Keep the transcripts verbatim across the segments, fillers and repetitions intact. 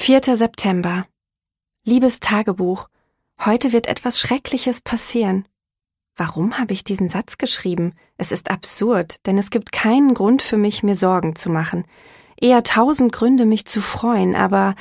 vierter September. Liebes Tagebuch, heute wird etwas Schreckliches passieren. Warum habe ich diesen Satz geschrieben? Es ist absurd, denn es gibt keinen Grund für mich, mir Sorgen zu machen. Eher tausend Gründe, mich zu freuen, aber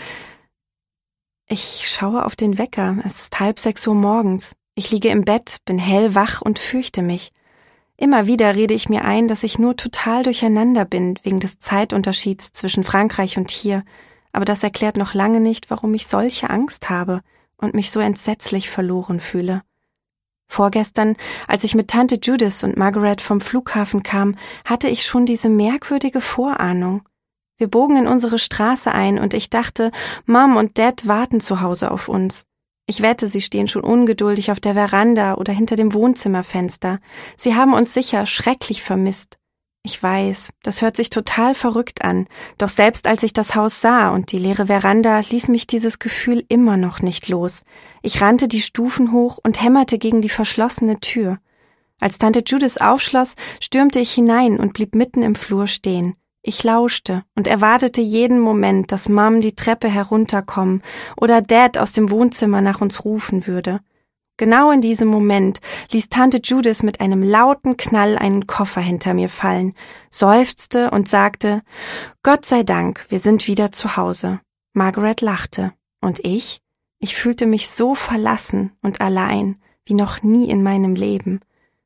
ich schaue auf den Wecker. Es ist halb sechs Uhr morgens. Ich liege im Bett, bin hellwach und fürchte mich. Immer wieder rede ich mir ein, dass ich nur total durcheinander bin wegen des Zeitunterschieds zwischen Frankreich und hier. Aber das erklärt noch lange nicht, warum ich solche Angst habe und mich so entsetzlich verloren fühle. Vorgestern, als ich mit Tante Judith und Margaret vom Flughafen kam, hatte ich schon diese merkwürdige Vorahnung. Wir bogen in unsere Straße ein und ich dachte, Mom und Dad warten zu Hause auf uns. Ich wette, sie stehen schon ungeduldig auf der Veranda oder hinter dem Wohnzimmerfenster. Sie haben uns sicher schrecklich vermisst. Ich weiß, das hört sich total verrückt an, doch selbst als ich das Haus sah und die leere Veranda, ließ mich dieses Gefühl immer noch nicht los. Ich rannte die Stufen hoch und hämmerte gegen die verschlossene Tür. Als Tante Judith aufschloss, stürmte ich hinein und blieb mitten im Flur stehen. Ich lauschte und erwartete jeden Moment, dass Mom die Treppe herunterkommen oder Dad aus dem Wohnzimmer nach uns rufen würde. Genau in diesem Moment ließ Tante Judith mit einem lauten Knall einen Koffer hinter mir fallen, seufzte und sagte, Gott sei Dank, wir sind wieder zu Hause. Margaret lachte. Und ich? Ich fühlte mich so verlassen und allein, wie noch nie in meinem Leben.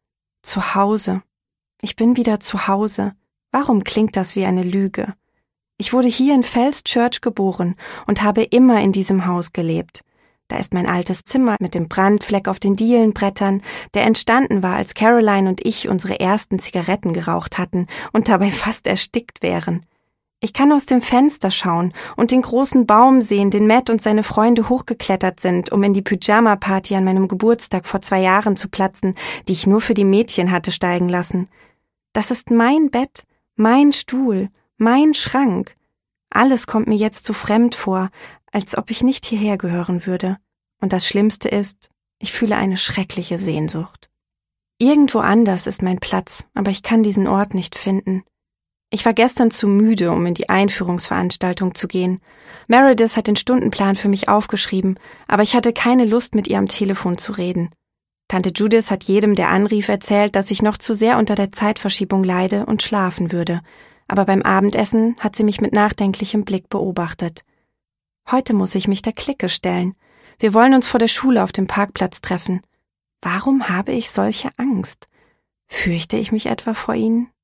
Zu Hause. Ich bin wieder zu Hause. Warum klingt das wie eine Lüge? Ich wurde hier in Falls Church geboren und habe immer in diesem Haus gelebt. Da ist mein altes Zimmer mit dem Brandfleck auf den Dielenbrettern, der entstanden war, als Caroline und ich unsere ersten Zigaretten geraucht hatten und dabei fast erstickt wären. Ich kann aus dem Fenster schauen und den großen Baum sehen, den Matt und seine Freunde hochgeklettert sind, um in die Pyjama-Party an meinem Geburtstag vor zwei Jahren zu platzen, die ich nur für die Mädchen hatte steigen lassen. Das ist mein Bett, mein Stuhl, mein Schrank. Alles kommt mir jetzt so fremd vor, als ob ich nicht hierher gehören würde. Und das Schlimmste ist, ich fühle eine schreckliche Sehnsucht. Irgendwo anders ist mein Platz, aber ich kann diesen Ort nicht finden. Ich war gestern zu müde, um in die Einführungsveranstaltung zu gehen. Meredith hat den Stundenplan für mich aufgeschrieben, aber ich hatte keine Lust, mit ihr am Telefon zu reden. Tante Judith hat jedem, der anrief, erzählt, dass ich noch zu sehr unter der Zeitverschiebung leide und schlafen würde. Aber beim Abendessen hat sie mich mit nachdenklichem Blick beobachtet. Heute muss ich mich der Clique stellen. Wir wollen uns vor der Schule auf dem Parkplatz treffen. Warum habe ich solche Angst? Fürchte ich mich etwa vor ihnen?